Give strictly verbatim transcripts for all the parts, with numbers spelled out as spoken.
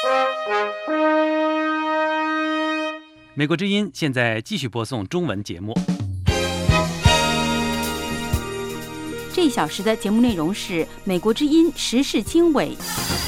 美国之音现在继续播送中文节目。 这一小时的节目内容是美国之音时事经纬。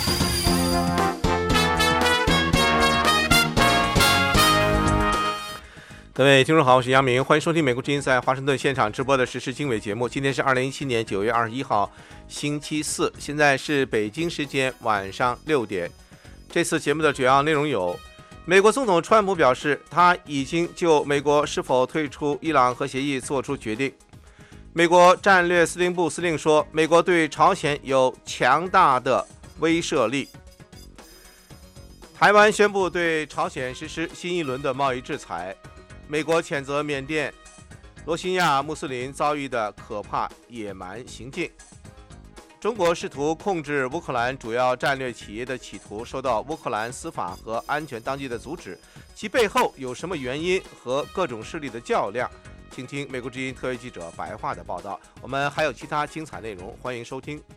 各位听众好，我是杨明，欢迎收听美国之音在华盛顿现场直播的时事经纬节目。今天是二零一七年九月二十一号，星期四，现在是北京时间晚上六点。这次节目的主要内容有：美国总统川普表示，他已经就美国是否退出伊朗核协议做出决定。美国战略司令部司令说，美国对朝鲜有强大的威慑力。台湾宣布对朝鲜实施新一轮的贸易制裁。美国谴责缅甸罗兴亚穆斯林遭遇的可怕野蛮行径。中国试图控制乌克兰主要战略企业的企图受到乌克兰司法和安全当局的阻止，其背后有什么原因和各种势力的较量？请听美国之音特约记者白话的报道。我们还有其他精彩内容，欢迎收听。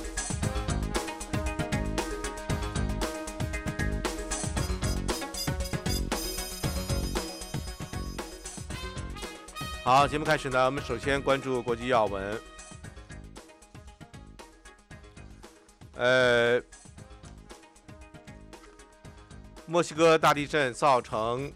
好，节目开始呢，我们首先关注国际要闻。呃，墨西哥大地震造成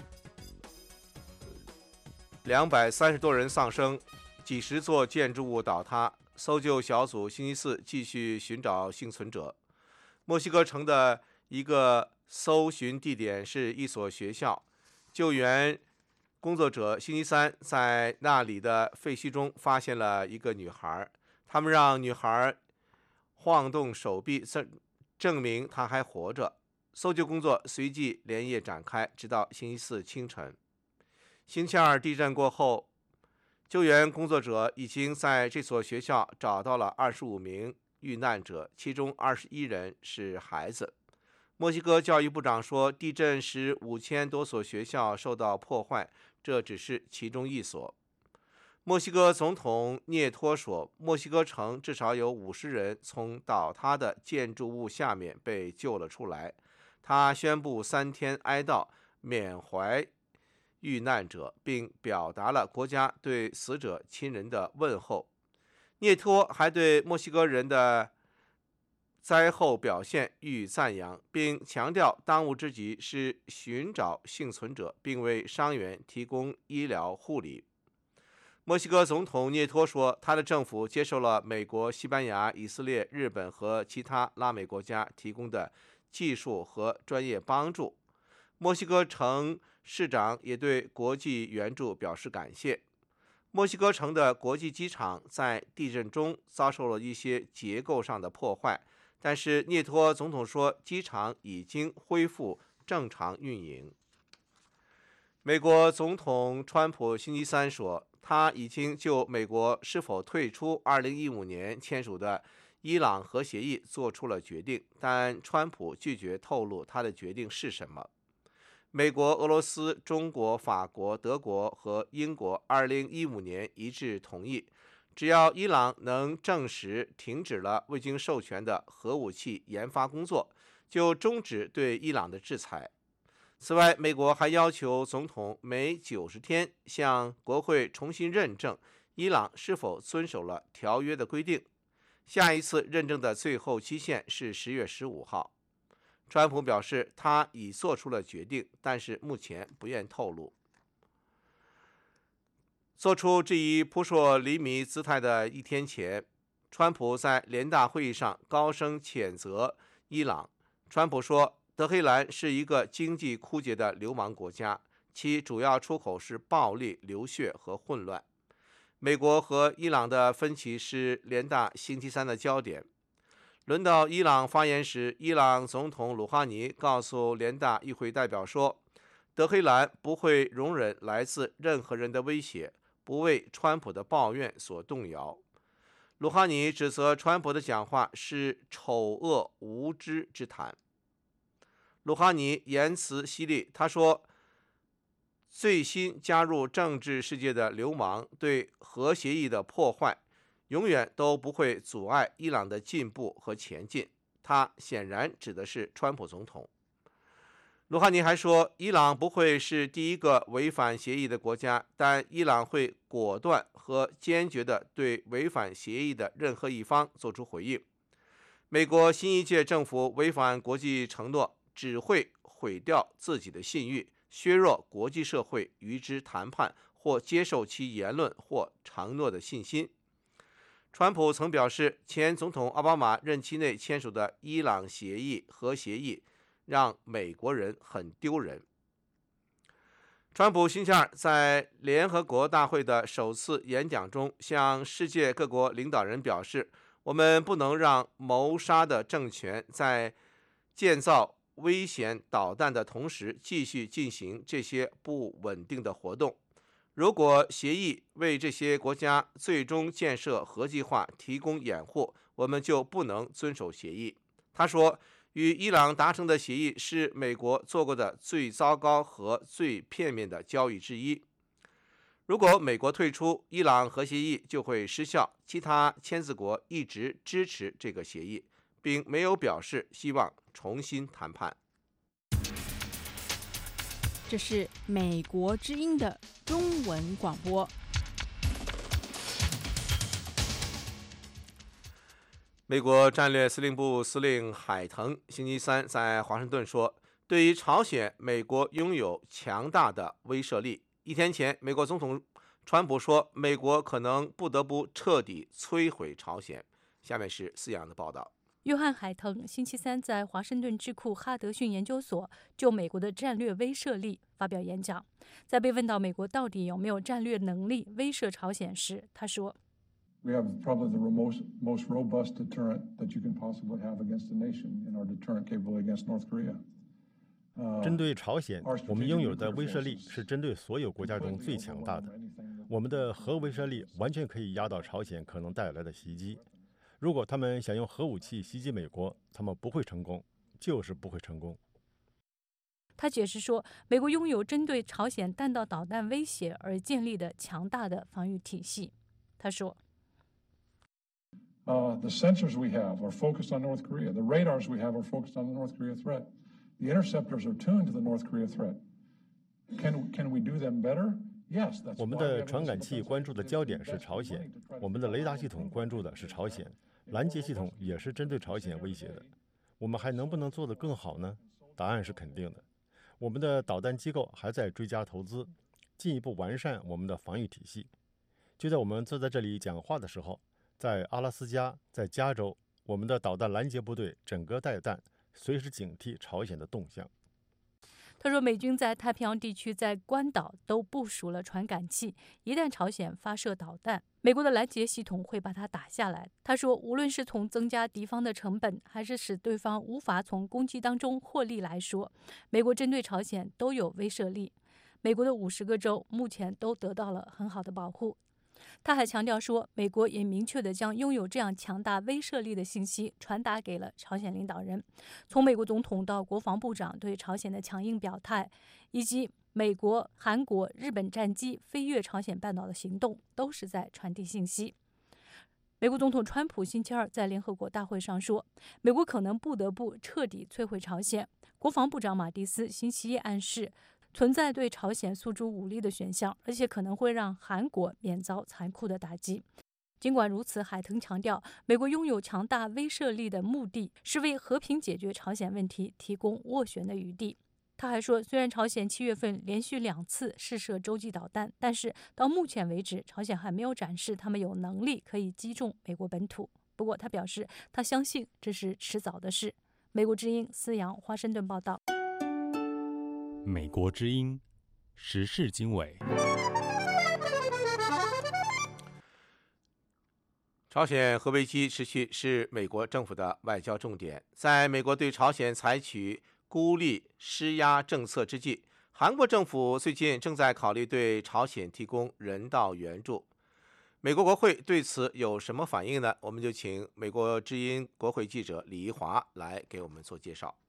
两百三十多人丧生，几十座建筑物倒塌。搜救小组星期四继续寻找幸存者。墨西哥城的一个搜寻地点是一所学校，救援工作者星期三在那里的废墟中发现了一个女孩，他们让女孩晃动手臂，证证明她还活着。搜救工作随即连夜展开，直到星期四清晨。星期二地震过后，救援工作者已经在这所学校找到了二十五名遇难者，其中二十一人是孩子。墨西哥教育部长说，地震使五千多所学校受到破坏，这只是其中一所。墨西哥总统涅托说，墨西哥城至少有五十人从倒塌的建筑物下面被救了出来。他宣布三天哀悼，缅怀遇难者，并表达了国家对死者亲人的问候。涅托还对墨西哥人的灾后表现予以赞扬，并强调当务之急是寻找幸存者，并为伤员提供医疗护理。墨西哥总统涅托说，他的政府接受了美国、西班牙、以色列、日本和其他拉美国家提供的技术和专业帮助。墨西哥城市长也对国际援助表示感谢。墨西哥城的国际机场在地震中遭受了一些结构上的破坏，但是涅托总统说，机场已经恢复正常运营。美国总统川普星期三说，他已经就美国是否退出二零一五年签署的伊朗核协议做出了决定，但川普拒绝透露他的决定是什么。美国、俄罗斯、中国、法国、德国和英国二零一五年一致同意，只要伊朗能证实停止了未经授权的核武器研发工作，就终止对伊朗的制裁。此外，美国还要求总统每九十天向国会重新认证伊朗是否遵守了条约的规定。下一次认证的最后期限是十月十五号。川普表示，他已做出了决定，但是目前不愿透露。做出这一扑朔迷离姿态的一天前，川普在联大会议上高声谴责伊朗。川普说，德黑兰是一个经济枯竭的流氓国家，其主要出口是暴力、流血和混乱。美国和伊朗的分歧是联大星期三的焦点。轮到伊朗发言时，伊朗总统鲁哈尼告诉联大议会代表说，德黑兰不会容忍来自任何人的威胁，不为川普的抱怨所动摇。鲁哈尼指责川普的讲话是丑恶无知之谈。鲁哈尼言辞犀利，他说，最新加入政治世界的流氓对核协议的破坏永远都不会阻碍伊朗的进步和前进。 他显然指的是川普总统。鲁哈尼还说，伊朗不会是第一个违反协议的国家，但伊朗会果断和坚决地对违反协议的任何一方做出回应。美国新一届政府违反国际承诺，只会毁掉自己的信誉，削弱国际社会与之谈判或接受其言论或承诺的信心。川普曾表示，前总统奥巴马任期内签署的伊朗协议和协议让美国人很丢人。川普星期二在联合国大会的首次演讲中，向世界各国领导人表示，我们不能让谋杀的政权在建造危险导弹的同时继续进行这些不稳定的活动。如果协议为这些国家最终建设核计划提供掩护，我们就不能遵守协议。他说，与伊朗达成的协议是美国做过的最糟糕和最片面的交易之一。如果美国退出，伊朗核协议就会失效。其他签字国一直支持这个协议，并没有表示希望重新谈判。 这是美国之音的中文广播。 美国战略司令部司令海腾星期三在华盛顿说，对于朝鲜，美国拥有强大的威慑力。一天前，美国总统川普说，美国可能不得不彻底摧毁朝鲜。下面是四阳的报道。 约翰·海腾星期三在华盛顿智库哈德逊研究所就美国的战略威慑力发表演讲。在被问到美国到底有没有战略能力威慑朝鲜时，他说 We have probably the most, most robust deterrent that you can possibly have against a nation in our deterrent capability against North Korea. 针对朝鲜，我们拥有的威慑力是针对所有国家中最强大的。我们的核威慑力完全可以压倒朝鲜可能带来的袭击。如果他们想用核武器袭击美国，他们不会成功，就是不会成功。 他解释说，美国拥有针对朝鲜弹道导弹威胁而建立的强大的防御体系。他说。 Uh, the sensors we have are focused on North Korea. The radars we have are focused on the North Korea threat. The interceptors are tuned to the North Korea threat. Can, can we do them better? Yes, that's 我们的传感器关注的焦点是朝鲜，我们的雷达系统关注的是朝鲜，拦截系统也是针对朝鲜威胁的。我们还能不能做得更好呢？答案是肯定的。我们的导弹机构还在追加投资，进一步完善我们的防御体系。就在我们坐在这里讲话的时候，在阿拉斯加，在加州，我们的导弹拦截部队整个带弹，随时警惕朝鲜的动向。 他说，美军在太平洋地区、在关岛都部署了传感器，一旦朝鲜发射导弹，美国的拦截系统会把它打下来。他说，无论是从增加敌方的成本，还是使对方无法从攻击当中获利来说，美国针对朝鲜都有威慑力。美国的五十个州目前都得到了很好的保护。他还强调说，美国也明确地将拥有这样强大威慑力的信息传达给了朝鲜领导人。从美国总统到国防部长对朝鲜的强硬表态，以及美国、韩国、日本战机飞越朝鲜半岛的行动，都是在传递信息。美国总统川普星期二在联合国大会上说，美国可能不得不彻底摧毁朝鲜。国防部长马蒂斯星期一暗示，存在对朝鲜诉诸武力的选项，而且可能会让韩国免遭残酷的打击。尽管如此，海腾强调，美国拥有强大威慑力的目的是为和平解决朝鲜问题提供斡旋的余地。他还说，虽然朝鲜七月份连续两次试射洲际导弹，但是到目前为止，朝鲜还没有展示他们有能力可以击中美国本土。不过，他表示他相信这是迟早的事。美国之音思阳华盛顿报道。 美国之音时事经纬。 朝鲜核危机持续是美国政府的外交重点。在美国对朝鲜采取孤立施压政策之际，韩国政府最近正在考虑对朝鲜提供人道援助。美国国会对此有什么反应呢？我们就请美国之音国会记者李怡华来给我们做介绍。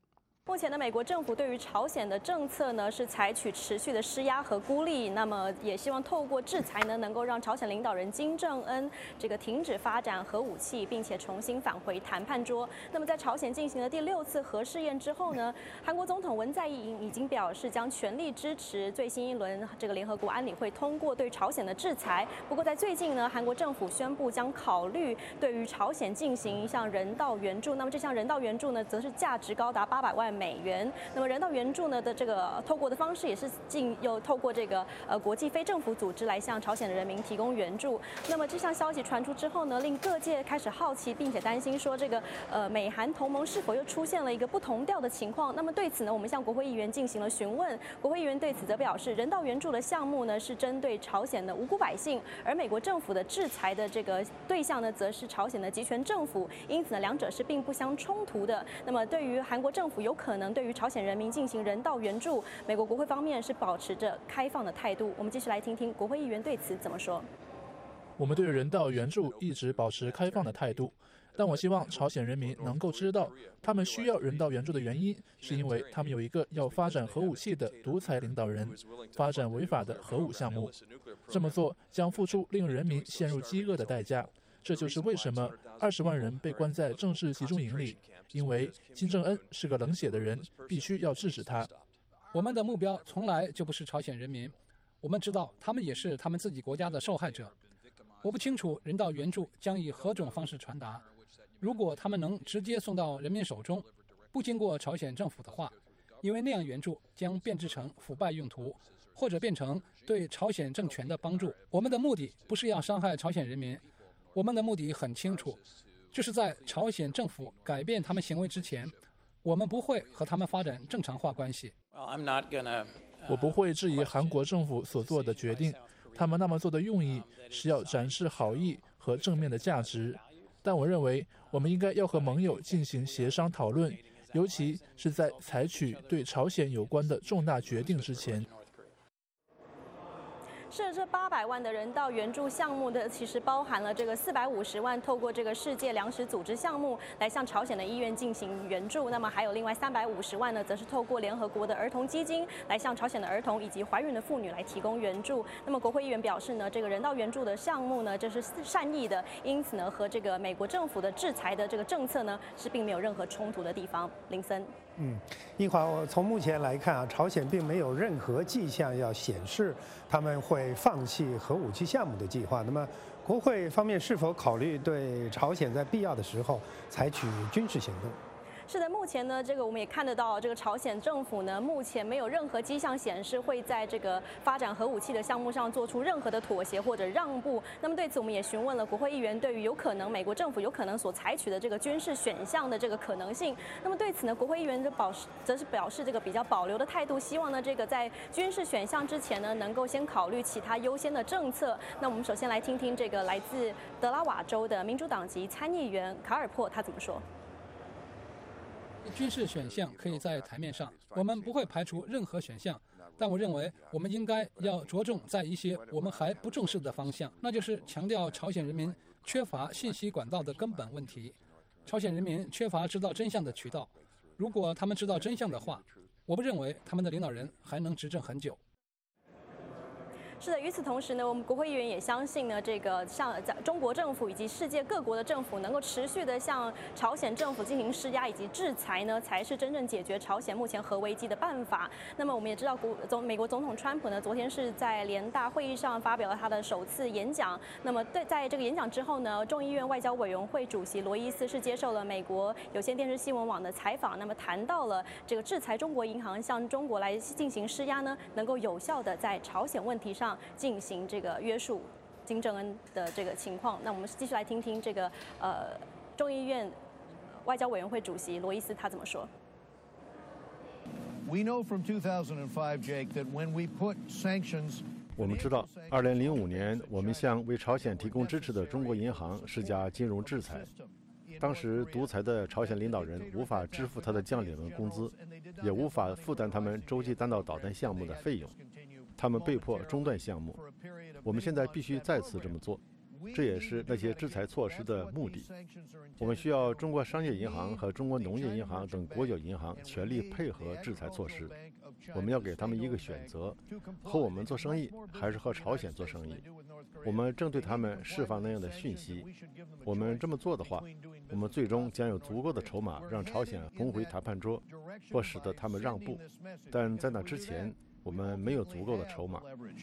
目前呢，美国政府对于朝鲜的政策呢是采取持续的施压和孤立，那么也希望透过制裁呢，能够让朝鲜领导人金正恩这个停止发展核武器，并且重新返回谈判桌。那么在朝鲜进行了第六次核试验之后呢，韩国总统文在寅已经表示将全力支持最新一轮这个联合国安理会通过对朝鲜的制裁。不过在最近呢，韩国政府宣布将考虑对于朝鲜进行一项人道援助，那么这项人道援助呢，则是价值高达八百万美元。那么人道援助呢的这个透过的方式也是进又透过这个呃国际非政府组织来向朝鲜的人民提供援助。那么这项消息传出之后呢，令各界开始好奇，并且担心说这个呃美韩同盟是否又出现了一个不同调的情况。那么对此呢，我们向国会议员进行了询问，国会议员对此则表示，人道援助的项目呢是针对朝鲜的无辜百姓，而美国政府的制裁的这个对象呢，则是朝鲜的集权政府，因此呢，两者是并不相冲突的。那么对于韩国政府有可能对于朝鲜人民进行人道援助，美国国会方面是保持着开放的态度。我们继续来听听国会议员对此怎么说。 我们对人道援助一直保持开放的态度，但我希望朝鲜人民能够知道，他们需要人道援助的原因，是因为他们有一个要发展核武器的独裁领导人，发展违法的核武项目。这么做将付出令人民陷入饥饿的代价。这就是为什么二十万人被关在政治集中营里，因为金正恩是个冷血的人，必须要制止他。 我们的目标从来就不是朝鲜人民，我们知道他们也是他们自己国家的受害者。我不清楚人道援助将以何种方式传达。如果他们能直接送到人民手中，不经过朝鲜政府的话，因为那样援助将变质成腐败用途，或者变成对朝鲜政权的帮助。我们的目的不是要伤害朝鲜人民，我们的目的很清楚，就是在朝鲜政府改变他们行为之前，我们不会和他们发展正常化关系。 我不会质疑韩国政府所做的决定，他们那么做的用意是要展示好意和正面的价值。但我认为，我们应该要和盟友进行协商讨论，尤其是在采取对朝鲜有关的重大决定之前。 是这八百万的人道援助项目的，其实包含了这个四百五十万透过这个世界粮食组织项目来向朝鲜的医院进行援助，那么还有另外三百五十万呢，则是透过联合国的儿童基金来向朝鲜的儿童以及怀孕的妇女来提供援助。那么国会议员表示呢，这个人道援助的项目呢，这是善意的，因此呢，和这个美国政府的制裁的这个政策呢，是并没有任何冲突的地方。林森。 嗯，一华，我从目前来看啊，朝鲜并没有任何迹象要显示他们会放弃核武器项目的计划。那么，国会方面是否考虑对朝鲜在必要的时候采取军事行动？ 是的，目前呢，这个我们也看得到，这个朝鲜政府呢，目前没有任何迹象显示会在这个发展核武器的项目上做出任何的妥协或者让步。那么对此，我们也询问了国会议员对于有可能美国政府有可能所采取的这个军事选项的这个可能性。那么对此呢，国会议员就保则是表示这个比较保留的态度，希望呢这个在军事选项之前呢，能够先考虑其他优先的政策。那我们首先来听听这个来自德拉瓦州的民主党籍参议员卡尔珀他怎么说。 军事选项可以在台面上，我们不会排除任何选项，但我认为我们应该要着重在一些我们还不重视的方向，那就是强调朝鲜人民缺乏信息管道的根本问题。朝鲜人民缺乏知道真相的渠道，如果他们知道真相的话，我不认为他们的领导人还能执政很久。 是的，与此同时呢，我们国会议员也相信呢，这个像中国政府以及世界各国的政府能够持续的向朝鲜政府进行施压以及制裁呢，才是真正解决朝鲜目前核危机的办法。那么我们也知道，国总美国总统川普呢，昨天是在联大会议上发表了他的首次演讲。那么对在这个演讲之后呢，众议院外交委员会主席罗伊斯是接受了美国有线电视新闻网的采访，那么谈到了这个制裁中国银行向中国来进行施压呢，能够有效的在朝鲜问题上进行这个约束金正恩的这个情况。那我们继续来听听这个呃众议院外交委员会主席罗伊斯他怎么说。 We know from two thousand five, Jake, that when we put sanctions 我们知道，二零零五年我们向为朝鲜提供支持的中国银行施加金融制裁。当时独裁的朝鲜领导人无法支付他的将领们工资，也无法负担他们洲际弹道导弹项目的费用，他们被迫中断项目。我们现在必须再次这么做， 这也是那些制裁措施的目的。我们需要中国商业银行和中国农业银行等国有银行全力配合制裁措施。我们要给他们一个选择：和我们做生意，还是和朝鲜做生意。我们正对他们释放那样的讯息。我们这么做的话，我们最终将有足够的筹码让朝鲜重回谈判桌，或使得他们让步。但在那之前，我们没有足够的筹码。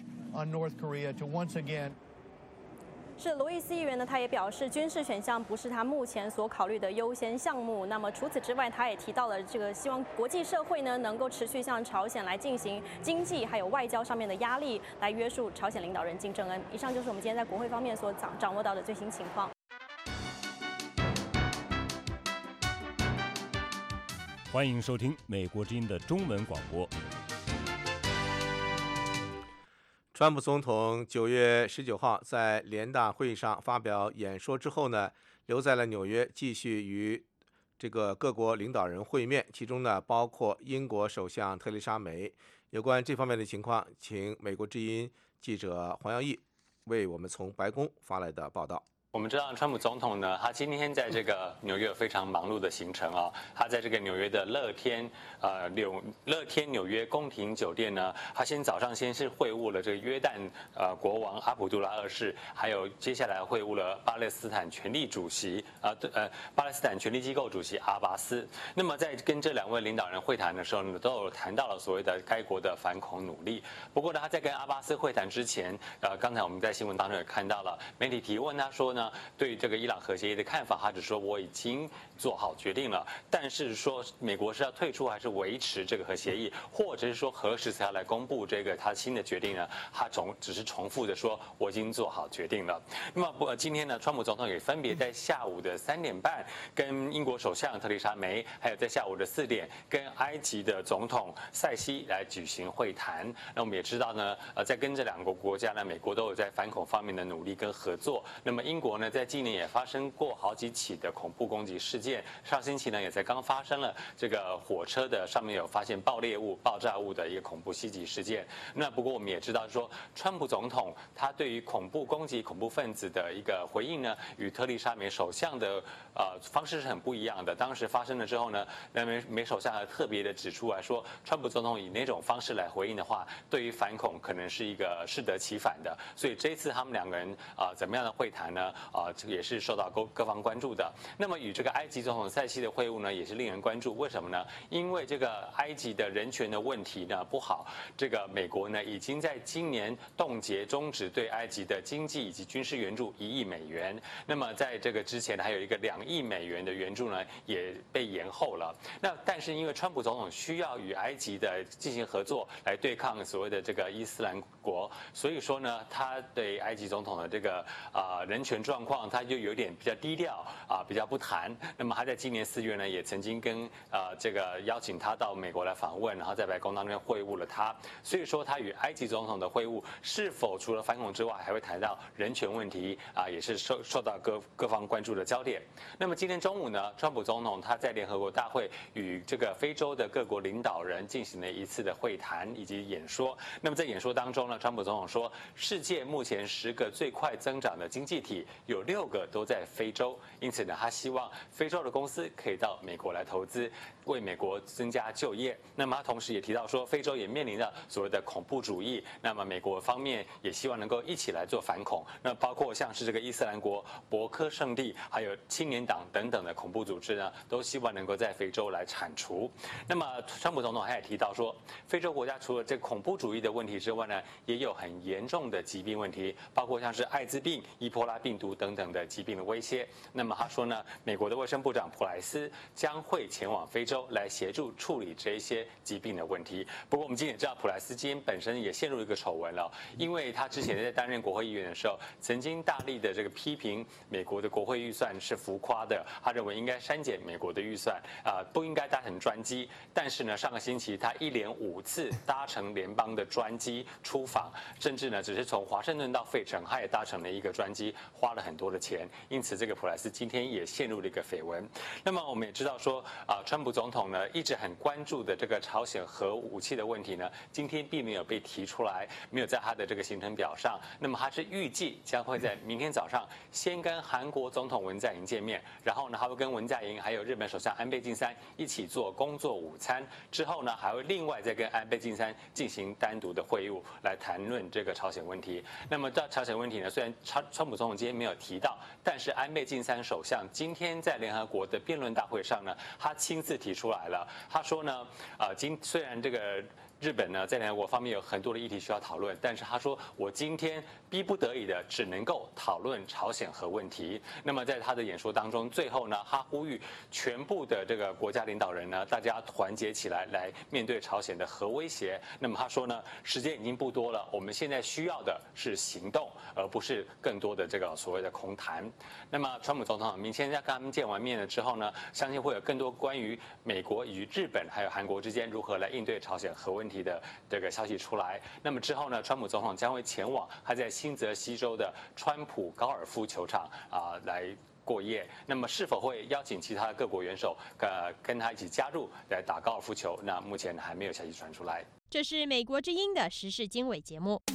是罗伊斯议员呢，他也表示，军事选项不是他目前所考虑的优先项目。那么除此之外，他也提到了这个希望国际社会呢能够持续向朝鲜来进行经济还有外交上面的压力，来约束朝鲜领导人金正恩。以上就是我们今天在国会方面所掌掌握到的最新情况。 欢迎收听《美国之音》的中文广播。 川普总统九月十九号在联大会议上发表演说之后呢，留在了纽约，继续与这个各国领导人会面，其中呢包括英国首相特蕾莎梅。有关这方面的情况，请美国之音记者黄耀义为我们从白宫发来的报道。 我们知道，川普总统呢，他今天在这个纽约有非常忙碌的行程啊。他在这个纽约的乐天呃纽乐天纽约宫廷酒店呢，他先早上先是会晤了这个约旦呃国王阿卜杜拉二世，还有接下来会晤了巴勒斯坦权力主席啊呃巴勒斯坦权力机构主席阿巴斯。那么在跟这两位领导人会谈的时候呢，都有谈到了所谓的该国的反恐努力。不过呢，他在跟阿巴斯会谈之前，呃，刚才我们在新闻当中也看到了媒体提问他说呢。对于这个伊朗核协议的看法，他只说我已经做好决定了，但是说美国是要退出还是维持这个核协议，或者是说何时才要来公布这个他新的决定呢？他重只是重复的说我已经做好决定了。那么不，今天呢，川普总统也分别在下午的三点半跟英国首相特蕾莎梅，还有在下午的四点跟埃及的总统塞西来举行会谈。那我们也知道呢，呃，在跟这两个国家呢，美国都有在反恐方面的努力跟合作。那么英国呢，在今年也发生过好几起的恐怖攻击事件，上星期呢也才刚发生了这个火车的上面有发现爆裂物、爆炸物的一个恐怖袭击事件。那不过我们也知道说，川普总统他对于恐怖攻击、恐怖分子的一个回应呢，与特蕾莎梅首相的呃方式是很不一样的。当时发生了之后呢，那梅梅首相还特别的指出来说，川普总统以那种方式来回应的话，对于反恐可能是一个适得其反的。所以这一次他们两个人啊、呃、怎么样的会谈呢？啊、呃，这个也是受到各各方关注的。那么与这个埃及总统塞西的会晤呢，也是令人关注。为什么呢？因为这个埃及的人权的问题呢不好，这个美国呢已经在今年冻结终止对埃及的经济以及军事援助一亿美元。那么在这个之前还有一个两亿美元的援助呢也被延后了。那但是因为川普总统需要与埃及的进行合作来对抗所谓的这个伊斯兰国，所以说呢，他对埃及总统的这个啊、呃、人权状况，他就有点比较低调啊、呃，比较不谈。那么他在今年四月呢，也曾经跟啊、呃、这个邀请他到美国来访问，然后在白宫当中会晤了他。所以说，他与埃及总统的会晤是否除了反恐之外，还会谈到人权问题啊、呃，也是受受到各各方关注的焦点。那么今天中午呢，川普总统他在联合国大会与这个非洲的各国领导人进行了一次的会谈以及演说。那么在演说当中呢，川普总统说，世界目前十个最快增长的经济体有六个都在非洲，因此呢，他希望非洲的公司可以到美国来投资，为美国增加就业。那么他同时也提到说，非洲也面临着所谓的恐怖主义，那么美国方面也希望能够一起来做反恐。那包括像是这个伊斯兰国、博科圣地，还有青年党等等的恐怖组织呢，都希望能够在非洲来铲除。那么川普总统还也提到说，非洲国家除了这恐怖主义的问题之外呢，也有很严重的疾病问题，包括像是艾滋病、伊波拉病毒等等的疾病的威胁。那么他说呢，美国的卫生部长普莱斯将会前往非洲来协助处理这些疾病的问题。不过我们今天也知道，普莱斯今天本身也陷入一个丑闻了，因为他之前在担任国会议员的时候，曾经大力的这个批评美国的国会预算是浮夸的，他认为应该删减美国的预算啊、呃，不应该搭乘专机。但是呢，上个星期他一连五次搭乘联邦的专机出访，甚至呢，只是从华盛顿到费城，他也搭乘了一个专机，花了很多的钱。因此，这个普莱斯今天也陷入了一个绯闻。那么我们也知道说啊、呃，川普总总统呢一直很关注的这个朝鲜核武器的问题呢，今天并没有被提出来，没有在他的这个行程表上。那么他是预计将会在明天早上先跟韩国总统文在寅见面，然后呢还会跟文在寅还有日本首相安倍晋三一起做工作午餐，之后呢还会另外再跟安倍晋三进行单独的会晤来谈论这个朝鲜问题。那么到朝鲜问题呢，虽然川川普总统今天没有提到，但是安倍晋三首相今天在联合国的辩论大会上呢，他亲自提出来了。他说呢，呃，今虽然这个日本呢在联合国方面有很多的议题需要讨论，但是他说我今天逼不得已的只能够讨论朝鲜核问题。那么在他的演说当中，最后呢，他呼吁全部的这个国家领导人呢，大家团结起来来面对朝鲜的核威胁。那么他说呢，时间已经不多了，我们现在需要的是行动，而不是更多的这个所谓的空谈。那么川普总统明天在跟他们见完面了之后呢，相信会有更多关于美国与日本还有韩国之间如何来应对朝鲜核问题的这个消息出来。那么之后呢，川普总统将会前往他在新泽西州的川普高尔夫球场啊、呃、来过夜。那么是否会邀请其他各国元首呃跟他一起加入来打高尔夫球？那目前还没有消息传出来。 这是美国之音的时事经纬节目。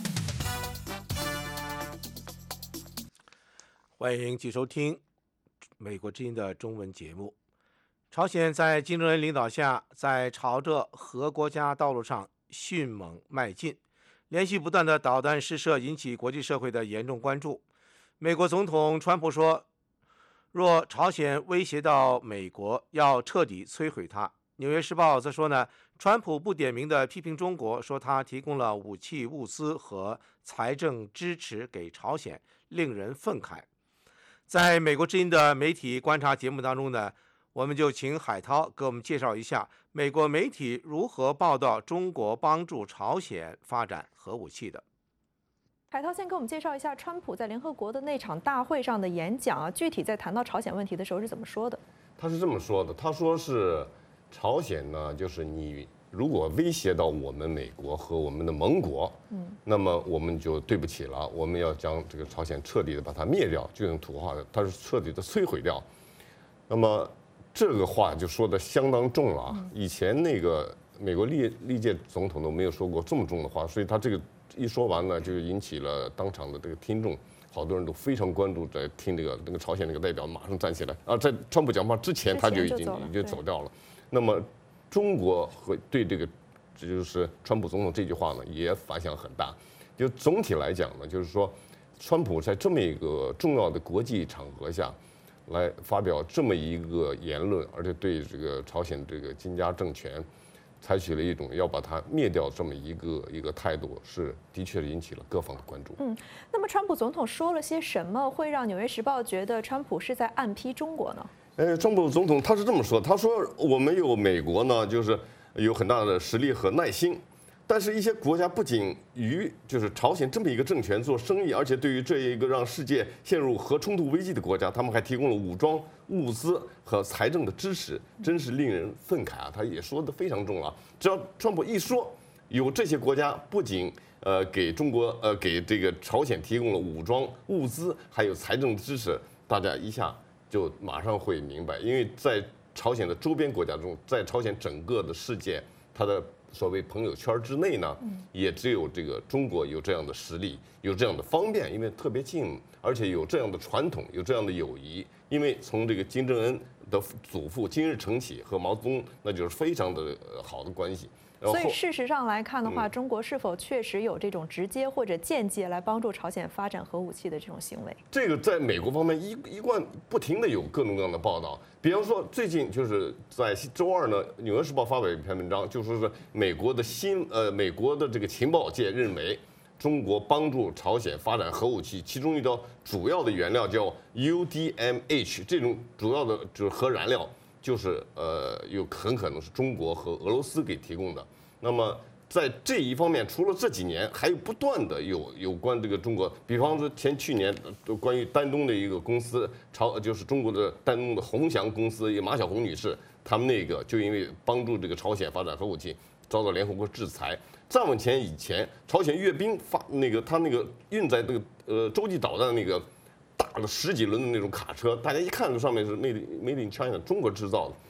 欢迎继续收听美国之音的中文节目。朝鲜在金正恩领导下，在朝着核国家道路上迅猛迈进，连续不断的导弹试射引起国际社会的严重关注。美国总统川普说，若朝鲜威胁到美国，要彻底摧毁它。纽约时报则说呢，川普不点名的批评中国，说他提供了武器物资和财政支持给朝鲜，令人愤慨。在美国之音的媒体观察节目当中呢，我们就请海涛给我们介绍一下美国媒体如何报道中国帮助朝鲜发展核武器的。 海涛先给我们介绍一下川普在联合国的那场大会上的演讲啊，具体在谈到朝鲜问题的时候是怎么说的？ 他是这么说的，他说是朝鲜呢，就是你如果威胁到我们美国和我们的盟国，嗯，那么我们就对不起了，我们要将这个朝鲜彻底的把它灭掉，就用土话的，它是彻底的摧毁掉。那么这个话就说的相当重了啊！以前那个美国历历届总统都没有说过这么重的话，所以他这个一说完呢，就引起了当场的这个听众，好多人都非常关注，在听这个那个朝鲜那个代表马上站起来啊，在川普讲话之前他就已经已经走掉了。那么中国会对这个，这就是川普总统这句话呢，也反响很大。就总体来讲呢，就是说，川普在这么一个重要的国际场合下，来发表这么一个言论，而且对这个朝鲜这个金家政权，采取了一种要把它灭掉这么一个一个态度，是的确引起了各方的关注。 嗯，那么川普总统说了些什么，会让《纽约时报》觉得川普是在暗批中国呢？ 呃，川普总统他是这么说，他说我们有美国呢，就是有很大的实力和耐心，但是一些国家不仅与就是朝鲜这么一个政权做生意，而且对于这一个让世界陷入核冲突危机的国家，他们还提供了武装、物资和财政的支持，真是令人愤慨啊！他也说得非常重了。只要川普一说，有这些国家不仅呃给中国呃给这个朝鲜提供了武装、物资还有财政支持，大家一下就马上会明白，因为在朝鲜的周边国家中，在朝鲜整个的世界，它的所谓朋友圈之内呢，也只有这个中国有这样的实力，有这样的方便，因为特别近，而且有这样的传统，有这样的友谊。因为从这个金正恩的祖父金日成起和毛泽东，那就是非常的好的关系。 所以事实上来看的话，嗯、中国是否确实有这种直接或者间接来帮助朝鲜发展核武器的这种行为？ 这个在美国方面一一贯不停的有各种各样的报道，比方说最近就是在周二呢，《纽约时报》发表一篇文章，就说是美国的新呃美国的这个情报界认为，中国帮助朝鲜发展核武器，其中一道主要的原料叫 U D M H， 这种主要的就是核燃料。就是呃，有很可能是中国和俄罗斯给提供的。那么在这一方面，除了这几年，还有不断的有有关这个中国，比方说前去年关于丹东的一个公司，朝就是中国的丹东的鸿翔公司，马晓红女士，他们那个就因为帮助这个朝鲜发展核武器，遭到联合国制裁。再往前以前，朝鲜阅兵发那个他那个运载这个呃洲际导弹的那个。大了十几轮的那种卡车，大家一看上面是 made made in China 中国制造的，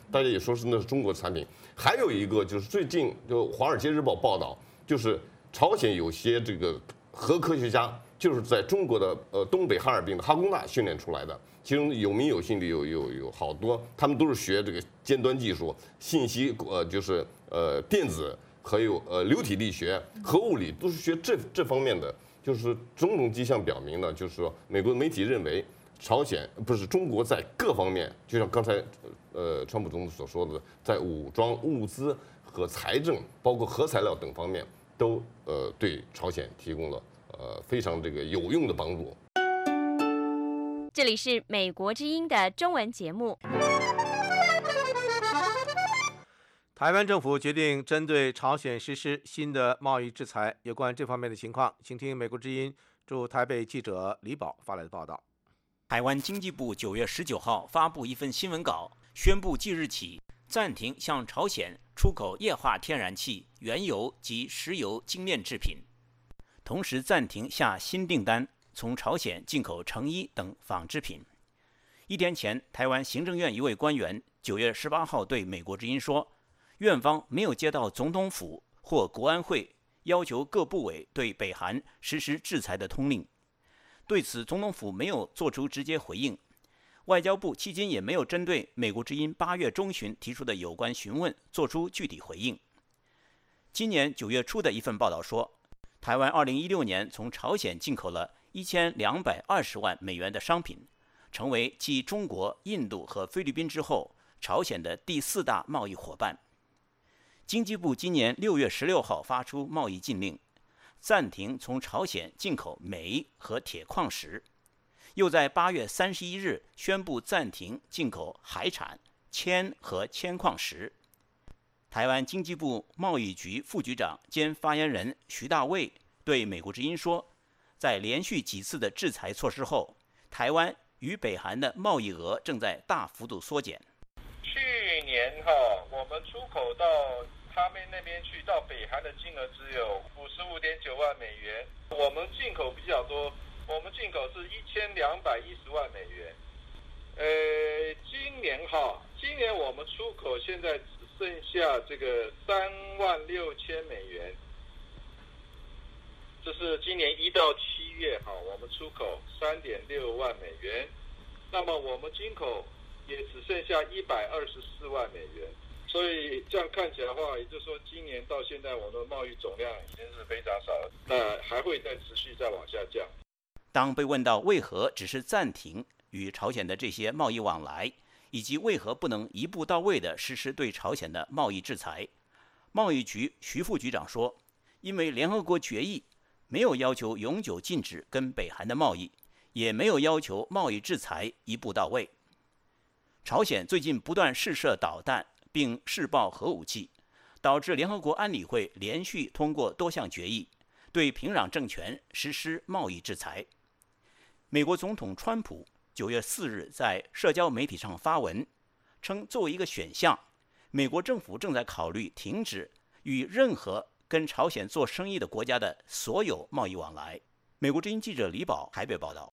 大家也说是那是中国产品。还有一个就是最近就《华尔街日报》报道，就是朝鲜有些这个核科学家就是在中国的呃东北哈尔滨的哈工大训练出来的，其中有名有姓的有有有好多，他们都是学这个尖端技术、信息呃就是呃电子，还有呃流体力学、核物理，都是学这这方面的。就是种种迹象表明呢，就是说美国媒体认为朝鲜不是中国在各方面，就像刚才呃川普总统所说的，在武装、物资和财政，包括核材料等方面，都呃对朝鲜提供了呃非常这个有用的帮助。 这里是美国之音的中文节目。 台湾政府决定针对朝鲜实施新的贸易制裁，有关这方面的情况，请听美国之音驻台北记者李宝发来的报道。 台湾经济部九月十九号发布一份新闻稿，宣布即日起暂停向朝鲜出口液化天然气、原油及石油精炼制品，同时暂停下新订单，从朝鲜进口成衣等纺织品。一天前，台湾行政院一位官员九月十八号对美国之音说，院方没有接到总统府或国安会要求各部委对北韩实施制裁的通令。对此，总统府没有做出直接回应，外交部迄今也没有针对美国之音八月中旬提出的有关询问做出具体回应。今年九月初的一份报道说，台湾二零一六年从朝鲜进口了一千两百二十万美元的商品，成为继中国、印度和菲律宾之后，朝鲜的第四大贸易伙伴。经济部今年六月十六号发出贸易禁令，暂停从朝鲜进口煤和铁矿石，又在八月三十一日宣布暂停进口海产、铅和铅矿石。台湾经济部贸易局副局长兼发言人徐大卫对美国之音说，在连续几次的制裁措施后，台湾与北韩的贸易额正在大幅度缩减。 去年哈，我们出口到他们那边去到北韩的金额只有五十五点九万美元，我们进口比较多，我们进口是一千两百一十万美元。呃，今年哈，今年我们出口现在只剩下这个三万六千美元，这是今年一到七月哈，我们出口三点六万美元，那么我们进口也只剩下一百二十四万美元。所以这样看起来的话，也就是说，今年到现在，我们的贸易总量已经是非常少了，那还会再持续再往下降。 当被问到为何只是暂停与朝鲜的这些贸易往来，以及为何不能一步到位地实施对朝鲜的贸易制裁，贸易局徐副局长说，因为联合国决议没有要求永久禁止跟北韩的贸易，也没有要求贸易制裁一步到位。朝鲜最近不断试射导弹并试爆核武器，导致联合国安理会连续通过多项决议，对平壤政权实施贸易制裁。美国总统川普九月四日在社交媒体上发文，称作为一个选项，美国政府正在考虑停止与任何跟朝鲜做生意的国家的所有贸易往来。美国之音记者李宝台北报道。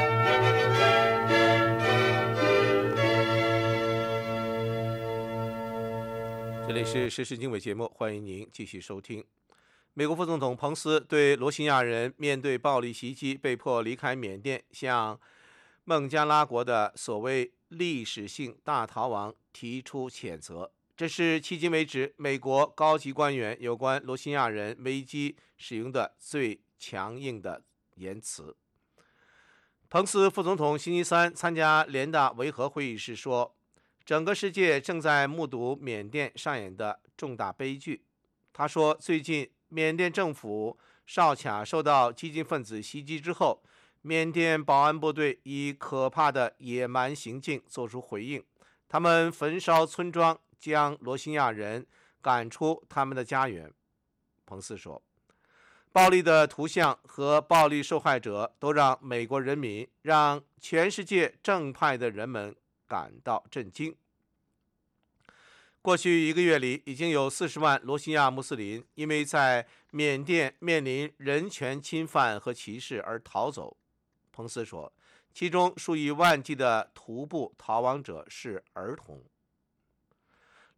这里是时事经纬节目，欢迎您继续收听。美国副总统彭斯对罗兴亚人面对暴力袭击被迫离开缅甸，向孟加拉国的所谓历史性大逃亡提出谴责。这是迄今为止美国高级官员有关罗兴亚人危机使用的最强硬的言辞。彭斯副总统星期三参加联大维和会议时说，整个世界正在目睹缅甸上演的重大悲剧。他说，最近缅甸政府哨卡受到激进分子袭击之后，缅甸保安部队以可怕的野蛮行径作出回应，他们焚烧村庄，将罗兴亚人赶出他们的家园。彭斯说，暴力的图像和暴力受害者都让美国人民，让全世界正派的人们感到震惊。过去一个月里，已经有四十万罗兴亚穆斯林因为在缅甸面临人权侵犯和歧视而逃走。彭斯说，其中数以万计的徒步逃亡者是儿童。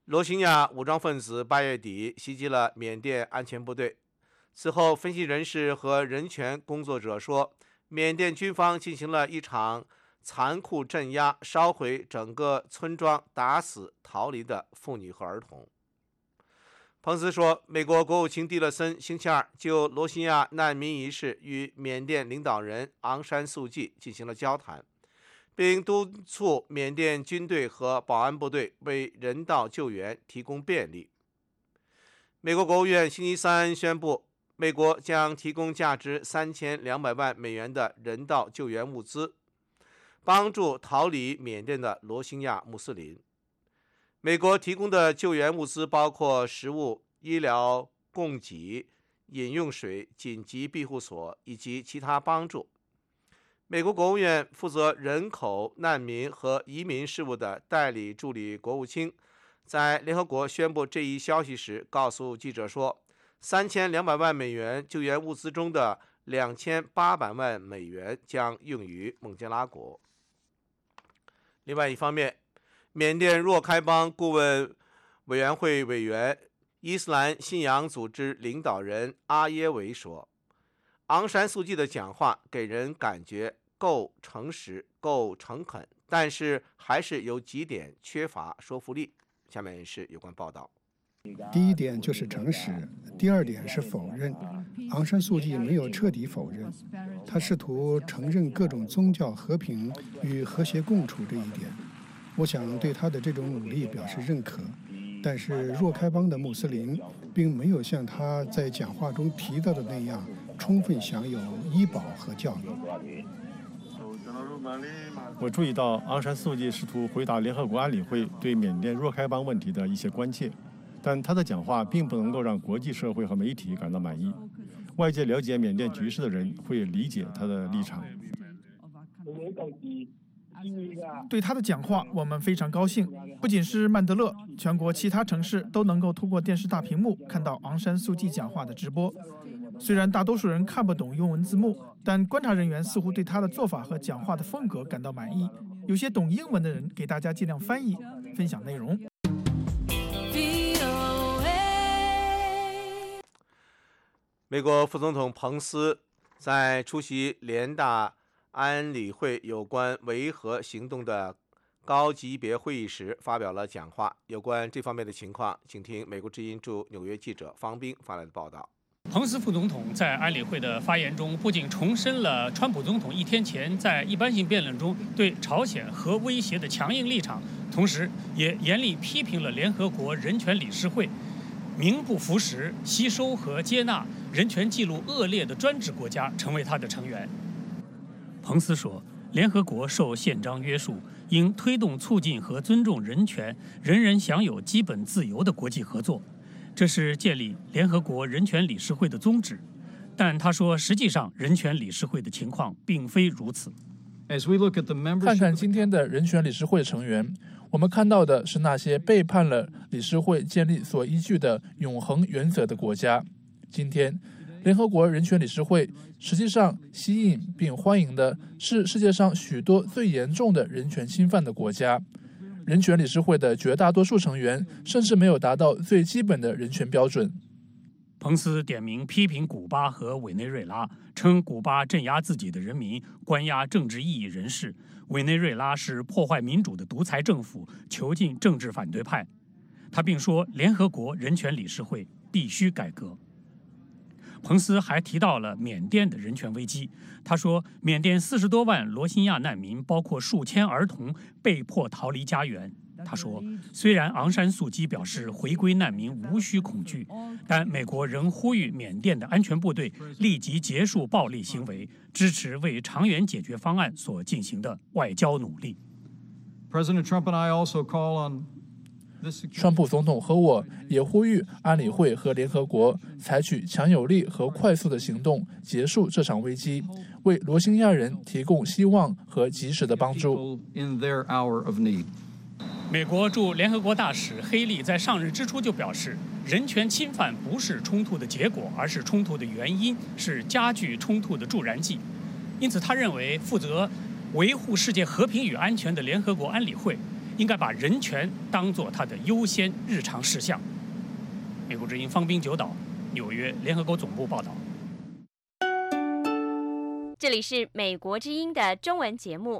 罗兴亚武装分子八月底袭击了缅甸安全部队。此后，分析人士和人权工作者说，缅甸军方进行了一场残酷镇压，烧毁整个村庄，打死逃离的妇女和儿童。彭斯说，美国国务卿蒂勒森星期二就罗兴亚难民一事与缅甸领导人昂山素季进行了交谈，并督促缅甸军队和保安部队为人道救援提供便利。美国国务院星期三宣布，美国将提供价值三千两百万美元的人道救援物资，帮助逃离缅甸的罗兴亚穆斯林。美国提供的救援物资包括食物、医疗供给、饮用水、紧急庇护所以及其他帮助。美国国务院负责人口、难民和移民事务的代理助理国务卿在联合国宣布这一消息时告诉记者说，三千两百万美元救援物资中的两千八百万美元将用于孟加拉国。另外一方面，缅甸若开邦顾问委员会委员、伊斯兰信仰组织领导人阿耶维说，昂山素季的讲话给人感觉够诚实、够诚恳，但是还是有几点缺乏说服力。下面是有关报道。 第一点就是诚实，第二点是否认。昂山素季没有彻底否认，他试图承认各种宗教和平与和谐共处这一点。我想对他的这种努力表示认可，但是若开邦的穆斯林并没有像他在讲话中提到的那样充分享有医保和教育。 我注意到昂山素季试图回答联合国安理会对缅甸若开邦问题的一些关切，但他的讲话并不能够让国际社会和媒体感到满意。外界了解缅甸局势的人会理解他的立场。 对他的讲话，我们非常高兴。不仅是曼德勒，全国其他城市都能够通过电视大屏幕看到昂山素季讲话的直播。虽然大多数人看不懂英文字幕，但观察人员似乎对他的做法和讲话的风格感到满意。有些懂英文的人给大家尽量翻译、分享内容。 美国副总统彭斯在出席联大安理会有关维和行动的高级别会议时发表了讲话。有关这方面的情况，请听美国之音驻纽约记者方斌发来的报道。 彭斯副总统在安理会的发言中，不仅重申了川普总统一天前在一般性辩论中对朝鲜核威胁的强硬立场，同时也严厉批评了联合国人权理事会名不符实吸收和接纳人权记录恶劣的专制国家成为他的成员。彭斯说，联合国受宪章约束，应推动促进和尊重人权、人人享有基本自由的国际合作，这是建立联合国人权理事会的宗旨。但他说，实际上人权理事会的情况并非如此。 看看今天的人权理事会成员，我们看到的是那些背叛了理事会建立所依据的永恒原则的国家。今天，联合国人权理事会实际上吸引并欢迎的是世界上许多最严重的人权侵犯的国家。人权理事会的绝大多数成员甚至没有达到最基本的人权标准。 彭斯点名批评古巴和委内瑞拉，称古巴镇压自己的人民，关押政治异议人士；委内瑞拉是破坏民主的独裁政府，囚禁政治反对派。他并说，联合国人权理事会必须改革。彭斯还提到了缅甸的人权危机。他说，缅甸四十多万罗兴亚难民，包括数千儿童，被迫逃离家园。他说，虽然昂山素季表示回归难民无需恐惧，但美国仍呼吁缅甸的安全部队立即结束暴力行为，支持为长远解决方案所进行的外交努力。 President Trump and I also call on 川普总统和我也呼吁安理会和联合国采取强有力和快速的行动，结束这场危机，为罗兴亚人提供希望和及时的帮助。 美国驻联合国大使黑利在上任之初就表示，人权侵犯不是冲突的结果，而是冲突的原因，是加剧冲突的助燃剂。因此，他认为负责维护世界和平与安全的联合国安理会应该把人权当作它的优先日常事项。美国之音方滨九岛，纽约联合国总部报道。 这里是美国之音的中文节目。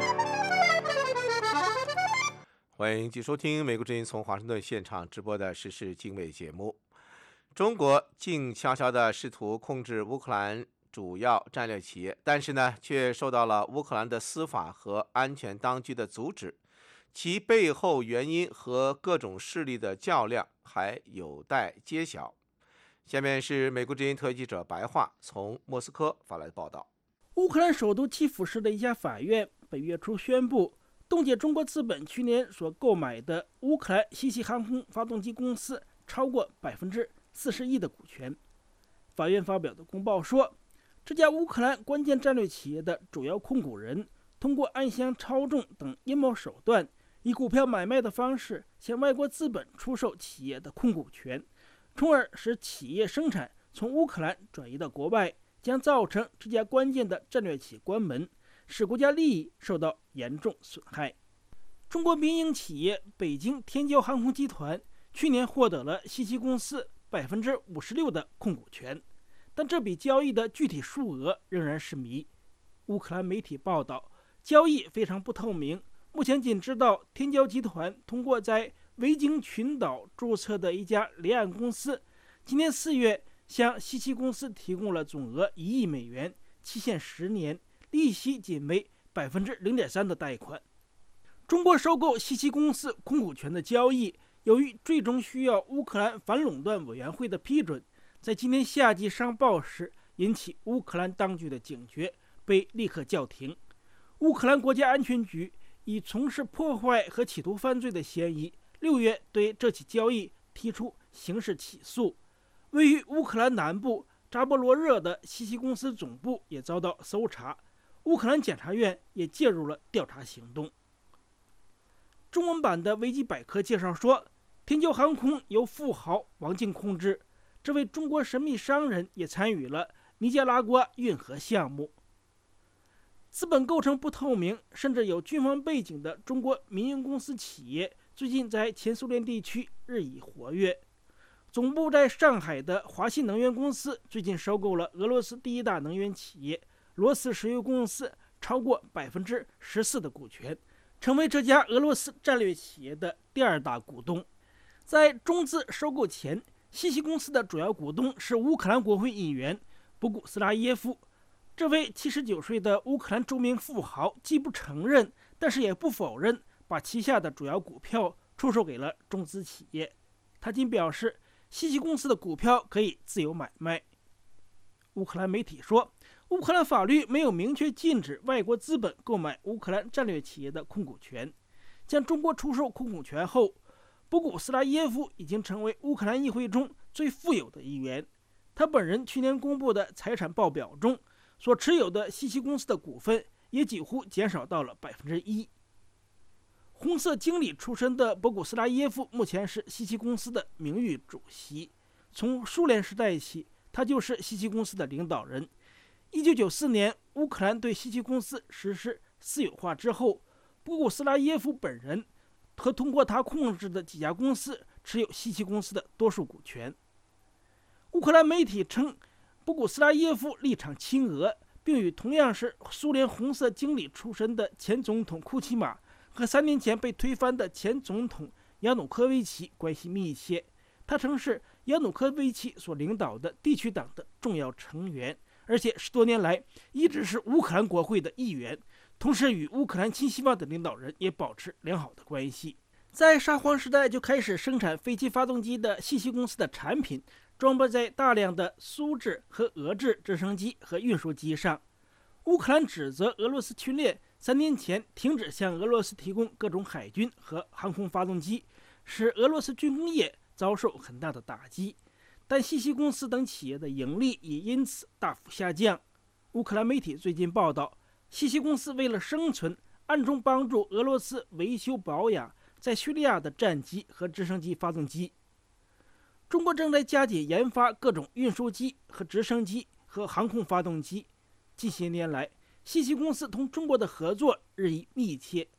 欢迎继续收听美国之音从华盛顿现场直播的时事经纬节目。中国静悄悄地试图控制乌克兰主要战略企业，但是呢，却受到了乌克兰的司法和安全当局的阻止。其背后原因和各种势力的较量还有待揭晓。下面是美国之音特约记者白桦从莫斯科发来的报道。 乌克兰首都基辅市的一家法院本月初宣布冻结中国资本去年所购买的乌克兰西溪航空发动机公司超过百分之四十一的股权。法院发表的公报说，这家乌克兰关键战略企业的主要控股人通过暗箱操纵等阴谋手段，以股票买卖的方式向外国资本出售企业的控股权，从而使企业生产从乌克兰转移到国外，将造成这家关键的战略企业关门，使国家利益受到严重损害。中国民营企业北京天骄航空集团去年获得了西溪公司百分之五十六的控股权，但这笔交易的具体数额仍然是谜。乌克兰媒体报道，交易非常不透明。目前仅知道天骄集团通过在维京群岛注册的一家离岸公司，今年四月向西溪公司提供了总额一亿美元，期限十年，利息仅为百分之零点三的贷款。中国收购西溪公司控股权的交易，由于最终需要乌克兰反垄断委员会的批准，在今年夏季上报时引起乌克兰当局的警觉，被立刻叫停。乌克兰国家安全局以从事破坏和企图犯罪的嫌疑，六月对这起交易提出刑事起诉。位于乌克兰南部扎波罗热的西溪公司总部也遭到搜查，乌克兰检察院也介入了调查行动。中文版的维基百科介绍说，天骄航空由富豪王静控制，这位中国神秘商人也参与了尼加拉瓜运河项目。资本构成不透明，甚至有军方背景的中国民营公司企业，最近在前苏联地区日益活跃。总部在上海的华信能源公司最近收购了俄罗斯第一大能源企业罗斯石油公司超过百分之十四的股权，成为这家俄罗斯战略企业的第二大股东。在中资收购前，西溪公司的主要股东是乌克兰国会议员博古斯拉耶夫。这位七十九岁的乌克兰著名富豪既不承认，但是也不否认把旗下的主要股票出售给了中资企业。他仅表示，西溪公司的股票可以自由买卖。乌克兰媒体说，乌克兰法律没有明确禁止外国资本购买乌克兰战略企业的控股权。向中国出售控股权后，博古斯拉耶夫已经成为乌克兰议会中最富有的一员。他本人去年公布的财产报表中，所持有的西溪公司的股份也几乎减少到了百分之一。红色经理出身的博古斯拉耶夫目前是西溪公司的名誉主席，从苏联时代起，他就是西溪公司的领导人。一九九四年，乌克兰对西溪公司实施私有化之后，博古斯拉耶夫本人和通过他控制的几家公司持有西溪公司的多数股权。乌克兰媒体称，博古斯拉耶夫立场亲俄，并与同样是苏联红色经理出身的前总统库奇马和三年前被推翻的前总统亚努科维奇关系密切。他曾是亚努科维奇所领导的地区党的重要成员，而且十多年来一直是乌克兰国会的议员，同时与乌克兰亲西方的领导人也保持良好的关系。在沙皇时代就开始生产飞机发动机的西溪公司的产品装备在大量的苏制和俄制直升机和运输机上。乌克兰指责俄罗斯军舰三年前停止向俄罗斯提供各种海军和航空发动机，使俄罗斯军工业遭受很大的打击，但西溪公司等企业的盈利也因此大幅下降。乌克兰媒体最近报道，西溪公司为了生存，暗中帮助俄罗斯维修保养在叙利亚的战机和直升机发动机。中国正在加紧研发各种运输机和直升机和航空发动机。近些年来，西溪公司同中国的合作日益密切。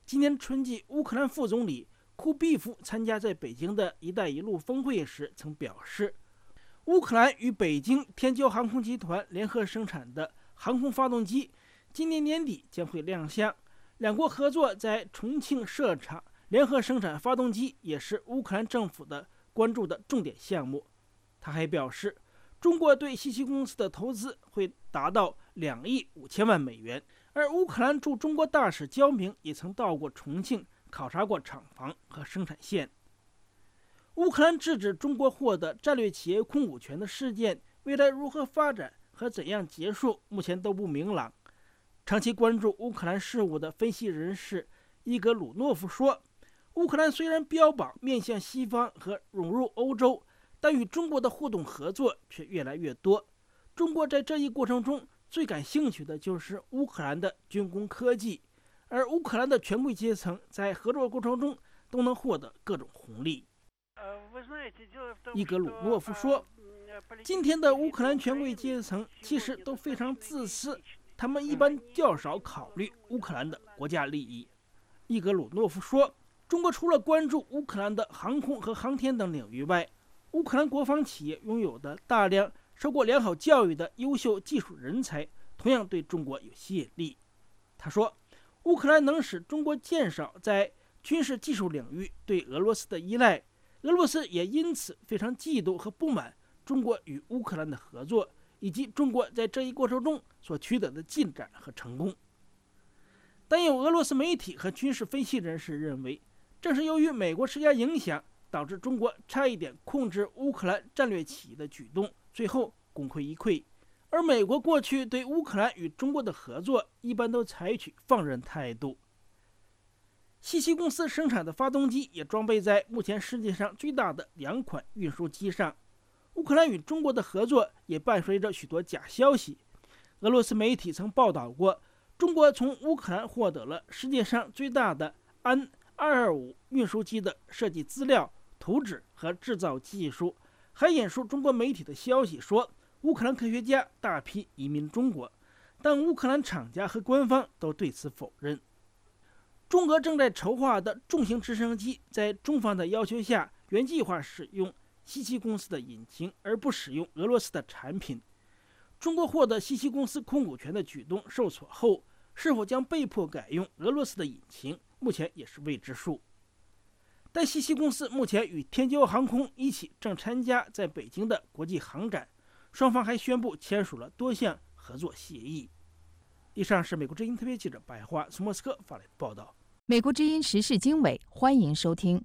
今年春季，乌克兰副总理库毕夫参加在北京的一带一路峰会时曾表示，乌克兰与北京天骄航空集团联合生产的航空发动机今年年底将会亮相，两国合作在重庆设厂联合生产发动机也是乌克兰政府的关注的重点项目。他还表示，中国对西溪公司的投资会达到两亿五千万美元，而乌克兰驻中国大使焦明也曾到过重庆考察过厂房和生产线。乌克兰制止中国获得战略企业控股权的事件，未来如何发展和怎样结束，目前都不明朗。长期关注乌克兰事务的分析人士伊格鲁诺夫说，乌克兰虽然标榜面向西方和融入欧洲，但与中国的互动合作却越来越多。中国在这一过程中最感兴趣的就是乌克兰的军工科技，而乌克兰的权贵阶层在合作过程中都能获得各种红利。伊格鲁诺夫说，今天的乌克兰权贵阶层其实都非常自私，他们一般较少考虑乌克兰的国家利益。伊格鲁诺夫说，中国除了关注乌克兰的航空和航天等领域外，乌克兰国防企业拥有的大量受过良好教育的优秀技术人才，同样对中国有吸引力。他说，乌克兰能使中国减少在军事技术领域对俄罗斯的依赖，俄罗斯也因此非常嫉妒和不满中国与乌克兰的合作，以及中国在这一过程中所取得的进展和成功。但有俄罗斯媒体和军事分析人士认为，正是由于美国施加影响，导致中国差一点控制乌克兰战略企业的举动最后功亏一篑。而美国过去对乌克兰与中国的合作一般都采取放任态度。西溪公司生产的发动机也装备在目前世界上最大的两款运输机上。乌克兰与中国的合作也伴随着许多假消息。俄罗斯媒体曾报道过，中国从乌克兰获得了世界上最大的安二二五运输机的设计资料、图纸和制造技术，还引述中国媒体的消息说，乌克兰科学家大批移民中国，但乌克兰厂家和官方都对此否认。中俄正在筹划的重型直升机，在中方的要求下，原计划使用西溪公司的引擎，而不使用俄罗斯的产品。中国获得西溪公司控股权的举动受挫后，是否将被迫改用俄罗斯的引擎，目前也是未知数。但西溪公司目前与天骄航空一起正参加在北京的国际航展，双方还宣布签署了多项合作协议。以上是美国之音特别记者白桦从莫斯科发来的报道。 美国之音时事经纬，欢迎收听。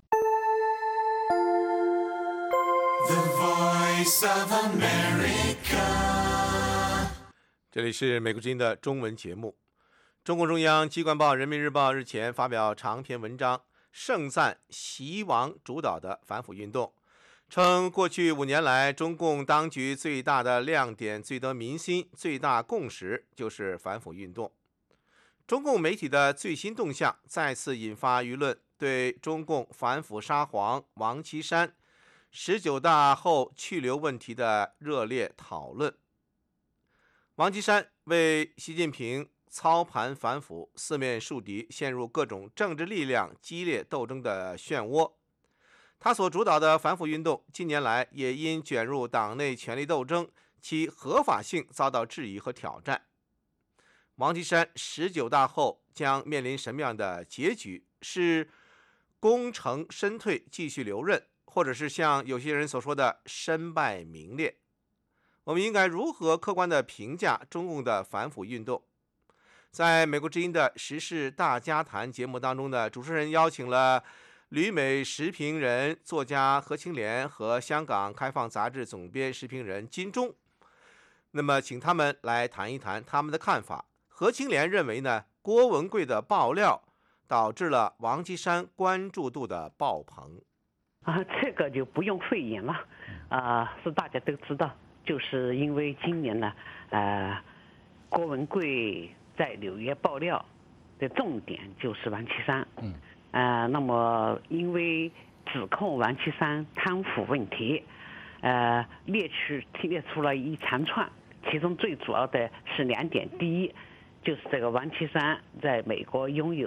The Voice of America。 这里是美国之音的中文节目。中共中央机关报《人民日报》日前发表长篇文章，盛赞习王主导的反腐运动，称过去五年来，中共当局最大的亮点、最得民心、最大共识就是反腐运动。中共媒体的最新动向再次引发舆论对中共反腐沙皇王岐山十九大后去留问题的热烈讨论。王岐山为习近平操盘反腐，四面树敌，陷入各种政治力量激烈斗争的漩涡。他所主导的反腐运动近年来也因卷入党内权力斗争，其合法性遭到质疑和挑战。王岐山十九大后将面临什么样的结局？是功成身退继续留任，或者是像有些人所说的身败名裂？我们应该如何客观地评价中共的反腐运动？在美国之音的时事大家谈节目当中呢，主持人邀请了旅美时评人、作家何清濂和香港开放杂志总编时评人金钟，那么请他们来谈一谈他们的看法。何清濂认为呢，郭文贵的爆料导致了王岐山关注度的爆棚。 啊，这个就不用讳言了，啊，是大家都知道，就是因为今年呢，呃，郭文贵在纽约爆料的重点就是王岐山，嗯，呃，那么因为指控王岐山贪腐问题，呃，列出列出了一长串，其中最主要的是两点，第一，就是这个王岐山在美国拥有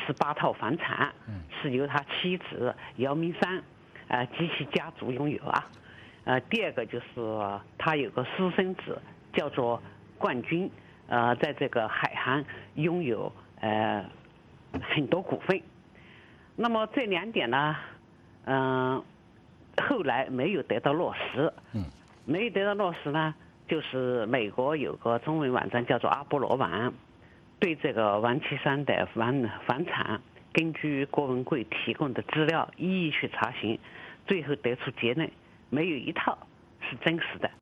十八套房产，是由他妻子姚明山，呃及其家族拥有啊。呃，第二个就是他有个私生子叫做冠军，呃，在这个海航拥有呃很多股份。那么这两点呢，嗯、呃，后来没有得到落实。嗯，没有得到落实呢，就是美国有个中文网站叫做阿波罗网，对这个王岐山的房房产，根据郭文贵提供的资料一一去查询，最后得出结论，没有一套是真实的。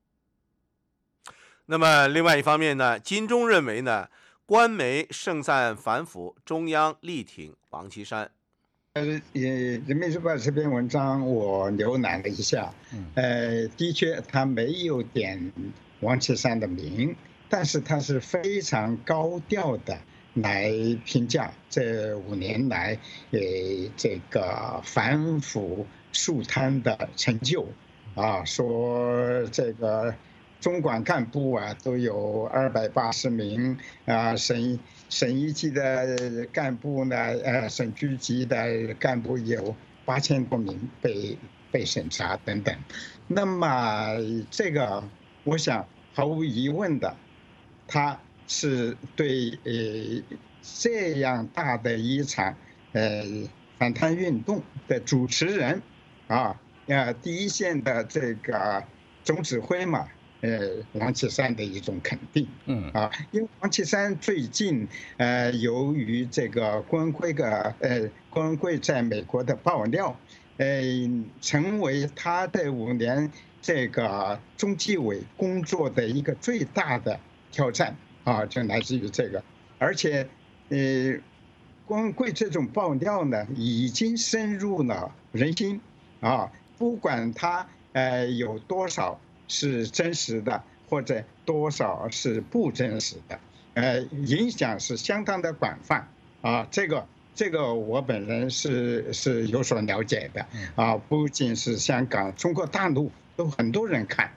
那么另外一方面呢，金钟认为呢，官媒盛赞反腐，中央力挺王岐山。 呃，也人民日报这篇文章我浏览了一下，呃，的确他没有点王岐山的名，但是他是非常高调的来评价这五年来，呃，这个反腐肃贪的成就，啊，说这个中管干部啊都有二百八十名啊，省省一级的干部呢，呃，省局级的干部有八千多名被被审查等等。那么这个，我想毫无疑问的，他是对呃这样大的一场呃反贪运动的主持人啊，呃第一线的这个总指挥嘛。呃，王岐山的一种肯定，嗯啊，因为王岐山最近呃，由于这个郭文贵的呃，郭文贵在美国的爆料，呃，成为他的五年这个中纪委工作的一个最大的挑战啊，就来自于这个，而且呃，郭文贵这种爆料呢，已经深入了人心啊，不管他呃有多少是真实的，或者多少是不真实的，呃，影响是相当的广泛啊。这个这个我本人是是有所了解的啊，不仅是香港，中国大陆都很多人看。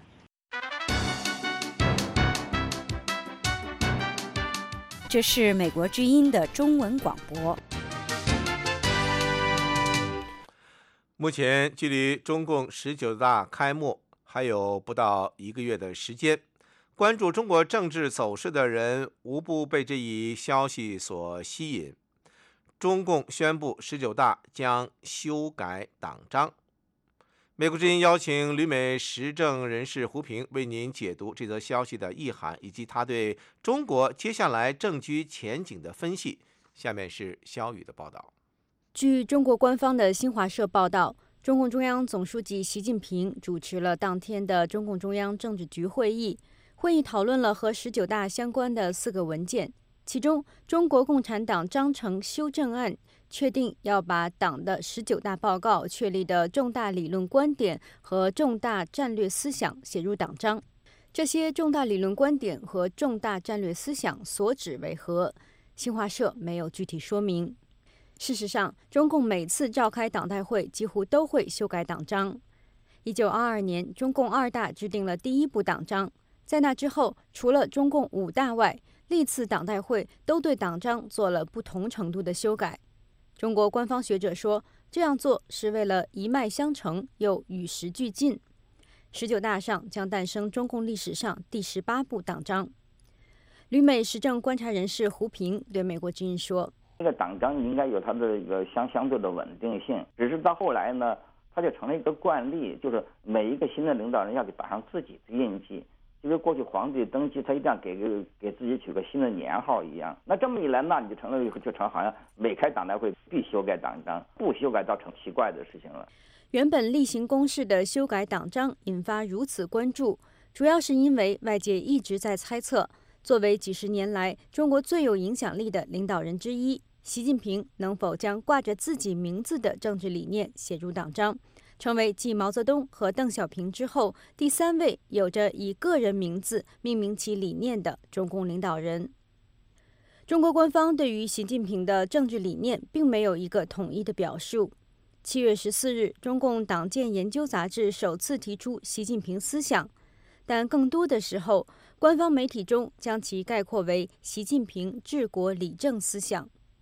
这是美国之音的中文广播。 目前距离中共十九大开幕还有不到一个月的时间，关注中国政治走势的人无不被这一消息所吸引。中共宣布十九大将修改党章。美国之音邀请旅美时政人士胡平为您解读这则消息的意涵，以及他对中国接下来政局前景的分析。下面是肖宇的报道。 据中国官方的新华社报道，中共中央总书记习近平主持了当天的中共中央政治局会议，会议讨论了和十九大相关的四个文件，其中中国共产党章程修正案确定要把党的十九大报告确立的重大理论观点和重大战略思想写入党章。这些重大理论观点和重大战略思想所指为何？新华社没有具体说明。事实上，中共每次召开党代会几乎都会修改党章。一九二二年，中共二大制定了第一部党章，在那之后，除了中共五大外，历次党代会都对党章做了不同程度的修改。中国官方学者说，这样做是为了一脉相承，又与时俱进。十九大上将诞生中共历史上第十八部党章。旅美时政观察人士胡平对美国之音说， 这个党章应该有它的一个相相对的稳定性，只是到后来呢，它就成了一个惯例，就是每一个新的领导人要给打上自己的印记，就跟过去皇帝登基，他一定要给个给自己取个新的年号一样。那这么一来，那你就成了就成好像每开党代会必修改党章，不修改倒成奇怪的事情了。 原本例行公事的修改党章引发如此关注，主要是因为外界一直在猜测，作为几十年来中国最有影响力的领导人之一，习近平能否将挂着自己名字的政治理念写入党章，成为继毛泽东和邓小平之后第三位有着以个人名字命名其理念的中共领导人。中国官方对于习近平的政治理念并没有一个统一的表述。七月十四日，中共党建研究杂志首次提出习近平思想，但更多的时候，官方媒体中将其概括为习近平治国理政思想。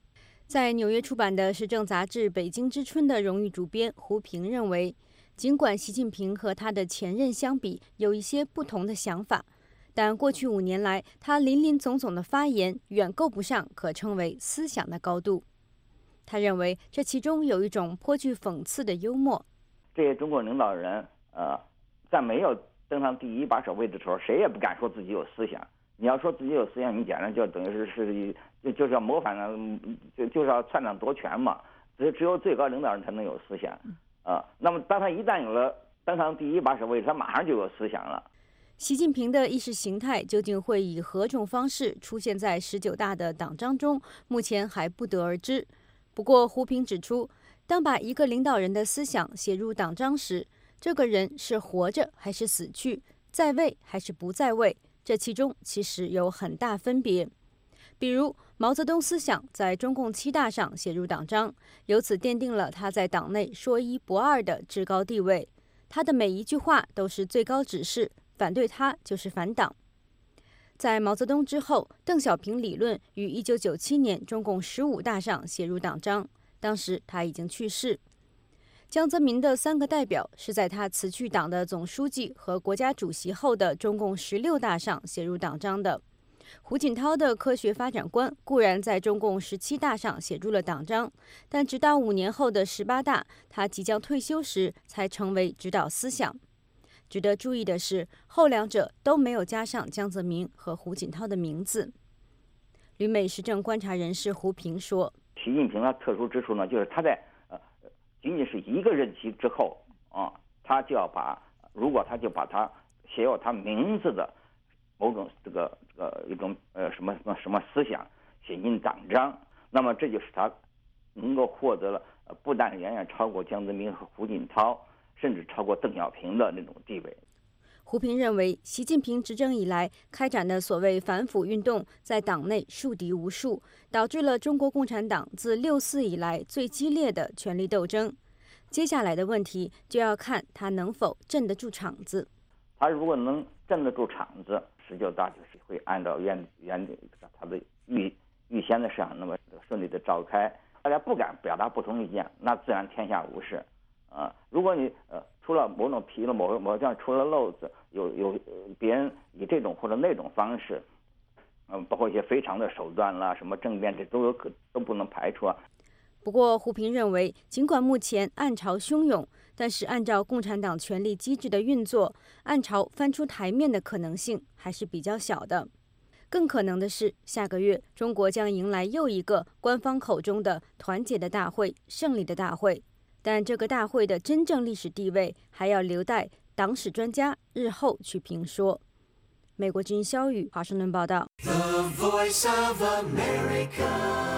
在纽约出版的时政杂志《北京之春》的荣誉主编胡平认为，尽管习近平和他的前任相比有一些不同的想法，但过去五年来他林林总总的发言远够不上可称为思想的高度。他认为这其中有一种颇具讽刺的幽默。 这些中国领导人，呃，在没有登上第一把手位的时候，谁也不敢说自己有思想。你要说自己有思想，你简直就等于是是就就是要谋反了，就就是要篡党夺权嘛。只只有最高领导人才能有思想，啊、呃。那么当他一旦有了登上第一把手位，他马上就有思想了。 习近平的意识形态究竟会以何种方式出现在十九大的党章中，目前还不得而知。不过胡平指出，当把一个领导人的思想写入党章时，这个人是活着还是死去，在位还是不在位，这其中其实有很大分别。比如毛泽东思想在中共七大上写入党章，由此奠定了他在党内说一不二的至高地位。他的每一句话都是最高指示，反对他就是反党。在毛泽东之后，邓小平理论于一九九七年中共十五大上写入党章，当时他已经去世。江泽民的三个代表是在他辞去党的总书记和国家主席后的中共十六大上写入党章的。胡锦涛的科学发展观固然在中共十七大上写入了党章，但直到五年后的十八大，他即将退休时才成为指导思想。值得注意的是，后两者都没有加上江泽民和胡锦涛的名字。旅美时政观察人士胡平说：“ 习近平的特殊之处呢，就是他在呃仅仅是一个任期之后啊，他就要把，如果他就把他写有他名字的某种这个这个一种呃什么什么什么思想写进党章，那么这就是他能够获得了呃不但远远超过江泽民和胡锦涛，甚至超过邓小平的那种地位。” 胡平认为，习近平执政以来开展的所谓反腐运动，在党内树敌无数，导致了中国共产党自六四以来最激烈的权力斗争。接下来的问题就要看他能否镇得住场子。 他如果能镇得住场子，十九大就是会按照原原他的预预先的事项那么顺利的召开。大家不敢表达不同意见，那自然天下无事。啊、呃，如果你呃出了某种纰漏，某某项出了漏子，有有、呃、别人以这种或者那种方式，嗯、呃，包括一些非常的手段啦，什么政变，这都有可都不能排除啊。 不过胡平认为，尽管目前暗潮汹涌，但是按照共产党权力机制的运作，暗潮翻出台面的可能性还是比较小的。更可能的是，下个月中国将迎来又一个官方口中的团结的大会、胜利的大会。但这个大会的真正历史地位还要留待党史专家日后去评说。美国之音肖宇华盛顿报道。 The Voice of America。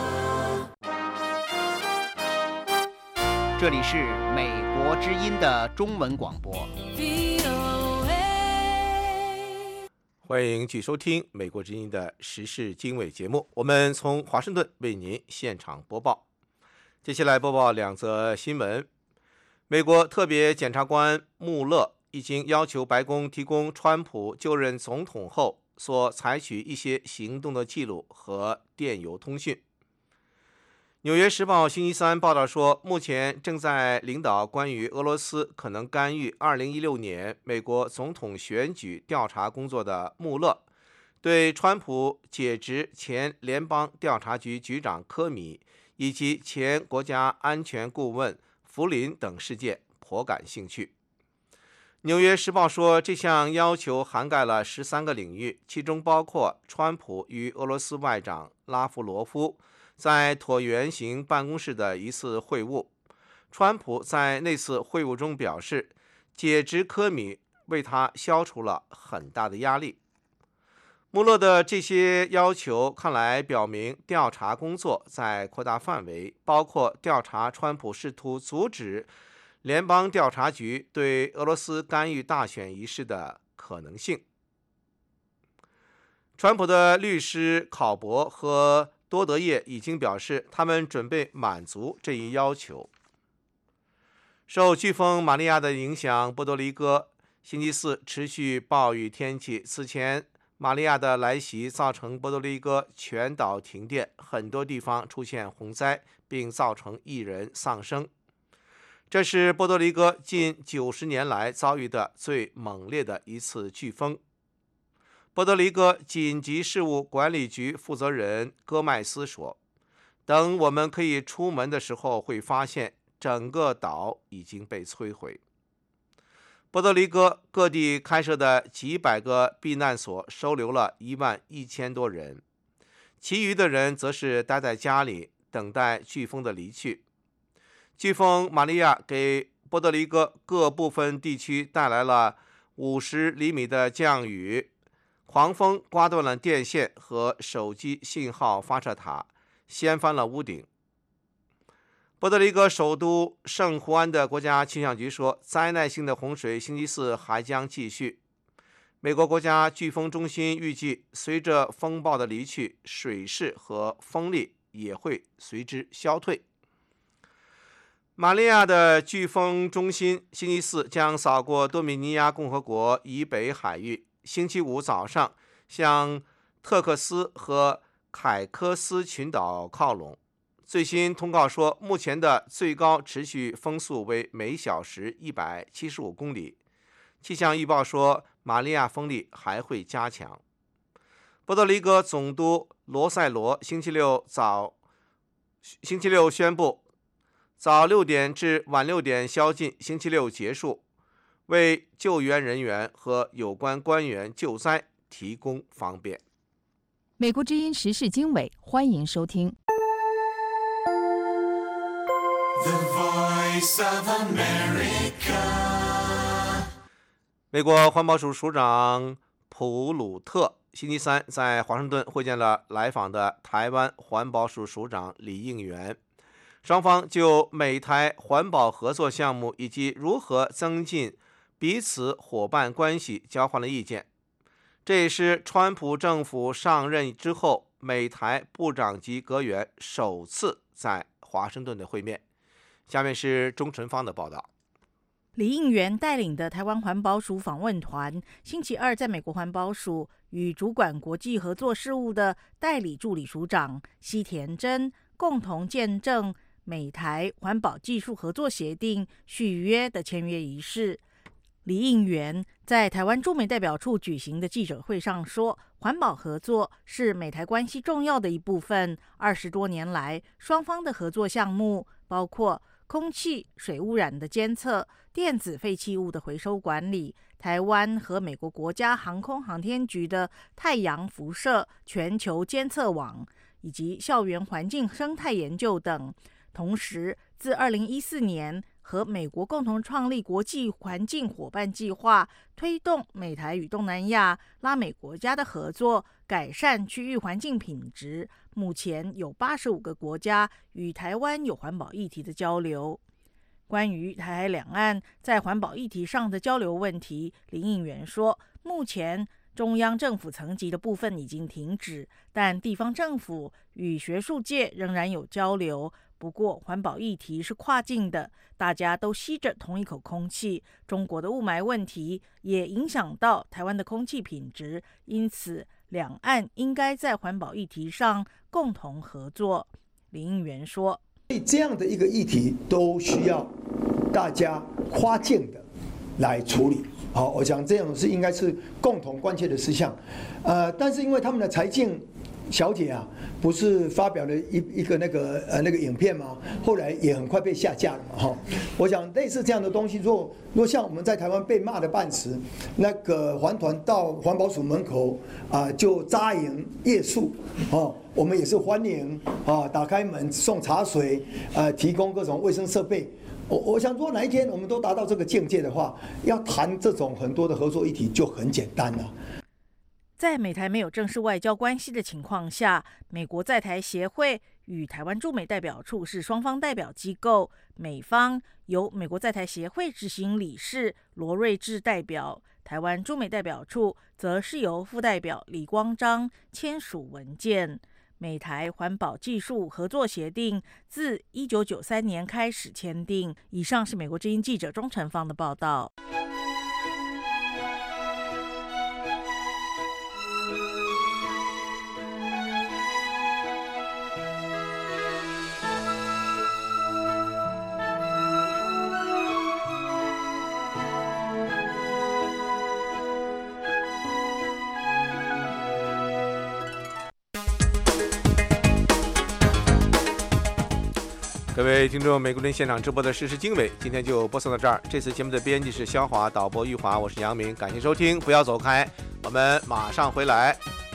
这里是美国之音的中文广播。 欢迎继续收听美国之音的时事经纬节目，我们从华盛顿为您现场播报。接下来播报两则新闻。美国特别检察官穆勒已经要求白宫提供川普就任总统后所采取一些行动的记录和电邮通讯。纽约时报星期三报道说，目前正在领导关于俄罗斯可能干预二零一六年美国总统选举调查工作的穆勒，对川普解职前联邦调查局局长科米以及前国家安全顾问弗林等事件颇感兴趣。纽约时报说，这项要求涵盖了十三个领域，其中包括川普与俄罗斯外长拉夫罗夫在椭圆形办公室的一次会晤。川普在那次会晤中表示，解职科米为他消除了很大的压力。穆勒的这些要求看来表明调查工作在扩大范围，包括调查川普试图阻止联邦调查局对俄罗斯干预大选一事的可能性。川普的律师考伯和多德叶已经表示，他们准备满足这一要求。受飓风玛利亚的影响，波多黎各星期四持续暴雨天气。此前玛利亚的来袭造成波多黎各全岛停电，很多地方出现洪灾，并造成一人丧生。这是波多黎各近九十年来遭遇的最猛烈的一次飓风。波多黎各紧急事务管理局负责人戈麦斯说：“等我们可以出门的时候，会发现整个岛已经被摧毁。”波多黎各各地开设的几百个避难所收留了一万一千多人，其余的人则是待在家里等待飓风的离去。飓风玛利亚给波多黎各各部分地区带来了五十厘米的降雨，狂风刮断了电线和手机信号发射塔，掀翻了屋顶。波多黎各首都圣胡安的国家气象局说，灾难性的洪水星期四还将继续。美国国家飓风中心预计，随着风暴的离去，水势和风力也会随之消退。玛利亚的飓风中心星期四将扫过多米尼亚共和国以北海域，星期五早上向特克斯和凯科斯群岛靠拢。最新通告说，目前的最高持续风速为每小时一百七十五公里。气象预报说，玛利亚风力还会加强。波多黎各总督罗塞罗星期六早星期六宣布，早六点至晚六点宵禁星期六结束，为救援人员和有关官员救灾提供方便。 美国之音时事经纬，欢迎收听。 The Voice of America。 美国环保署署长普鲁特星期三在华盛顿会见了来访的台湾环保署署长李应元，双方就美台环保合作项目以及如何增进彼此伙伴关系交换了意见。这也是川普政府上任之后美台部长级阁员首次在华盛顿的会面。下面是钟纯芳的报道。 李应元带领的台湾环保署访问团星期二在美国环保署与主管国际合作事务的代理助理署长西田真共同见证美台环保技术合作协定续约的签约仪式。李应元在台湾驻美代表处举行的记者会上说，环保合作是美台关系重要的一部分。二十多年来，双方的合作项目包括空气、水污染的监测、电子废弃物的回收管理、台湾和美国国家航空航天局的太阳辐射全球监测网，以及校园环境生态研究等。同时，自二零一四年和美国共同创立国际环境伙伴计划，推动美台与东南亚、拉美国家的合作，改善区域环境品质。目前有八十五个国家与台湾有环保议题的交流。关于台海两岸在环保议题上的交流问题，林应元说，目前中央政府层级的部分已经停止，但地方政府与学术界仍然有交流。不过环保议题是跨境的，大家都吸着同一口空气，中国的雾霾问题也影响到台湾的空气品质，因此两岸应该在环保议题上共同合作。林应元说， 这样的一个议题都需要大家跨境的来处理。好，我想这样是应该是共同关切的事项。呃，但是因为他们的财经小姐啊，不是发表了一一个那个呃那个影片吗？后来也很快被下架了嘛，哈。我想类似这样的东西，如果如果像我们在台湾被骂的半死，那个环团到环保署门口啊、呃、就扎营夜宿，哦，我们也是欢迎啊，打开门送茶水，呃，提供各种卫生设备。我我想，如果哪一天我们都达到这个境界的话，要谈这种很多的合作议题就很简单了。 在美台没有正式外交关系的情况下，美国在台协会与台湾驻美代表处是双方代表机构，美方由美国在台协会执行理事罗瑞智代表，台湾驻美代表处则是由副代表李光章签署文件。美台环保技术合作协定自一九九三年开始签订。以上是美国之音记者钟成芳的报道。 各位听众，美国人现场直播的实时经纬，今天就播送到这儿。这次节目的编辑是肖华，导播玉华，我是杨明，感谢收听，不要走开，我们马上回来。